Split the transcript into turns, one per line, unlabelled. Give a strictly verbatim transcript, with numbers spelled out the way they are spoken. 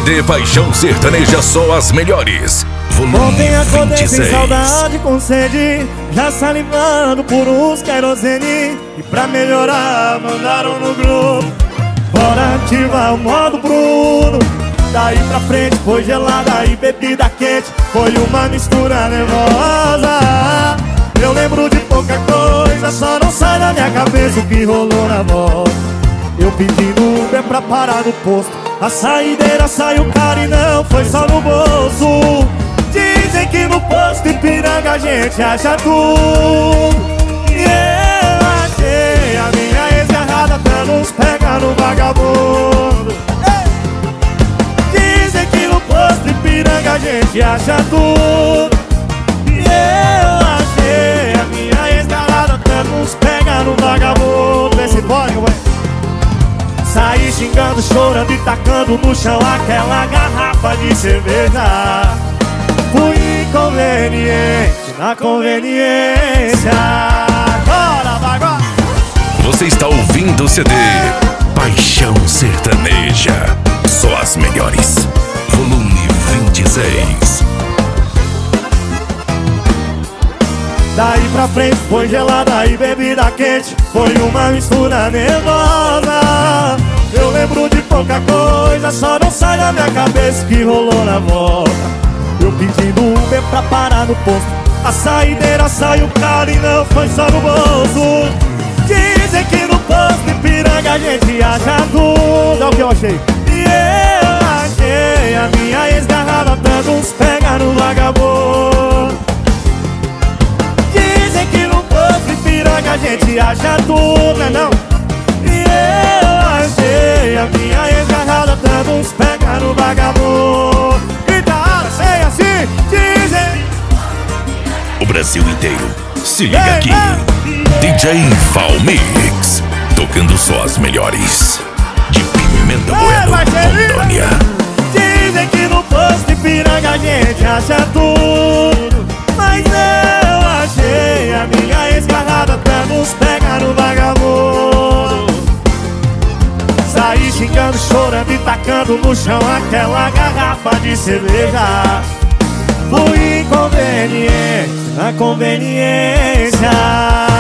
D Paixão Sertaneja, só as melhores. Volume
Ontem acordei
vinte e seis.
sem saudade, com sede, já salivando por uns querosene. E pra melhorar mandaram no grupo, bora ativar o modo Bruno. Daí pra frente foi gelada e bebida quente, foi uma mistura nervosa. Eu lembro de pouca coisa, só não sai da minha cabeça o que rolou na volta. Eu pedi no Uber pra parar no posto, a saideira saiu cara e não foi só no bolso. Dizem que no posto Ipiranga a gente acha tudo, e eu achei a minha ex-garrada pra nos pegar no vagabundo. Dizem que no posto Ipiranga a gente acha tudo, e eu achei a minha ex-garrada pra nos pegar no vagabundo. Vê se pode, ué. Saí xingando, chorando e tacando no chão aquela garrafa de cerveja. Fui inconveniente na conveniência. Agora, vai, agora.
Você está ouvindo o C D Paixão Sertaneja, só as melhores. Volume vinte e seis.
Daí pra frente foi gelada e bebida quente, foi uma mistura nervosa. Eu lembro de pouca coisa, só não sai da minha cabeça o que rolou na volta. Eu pedi no Uber pra parar no posto, a saideira saiu cara e não foi só no bolso. Dizem que no posto Ipiranga a gente acha tudo, é o que eu achei. E eu achei a minha ex-garrafa pra nos pegar no vagabundo. Dizem que no posto Ipiranga a gente acha tudo, né não? E eu achei a minha ex-garrada pra nos pegar no vagabundo. E da hora, sei assim, dizem.
O Brasil inteiro se liga aqui. D J Valmix, tocando só as melhores. De Pimenta Bueno, Rondônia.
Dizem que no posto Ipiranga a gente acha tudo, mas eu achei a minha ex-garrada pra nos pegar no vagabundo. Saí xingando, chorando e tacando no chão aquela garrafa de cerveja. Fui inconveniente na conveniência.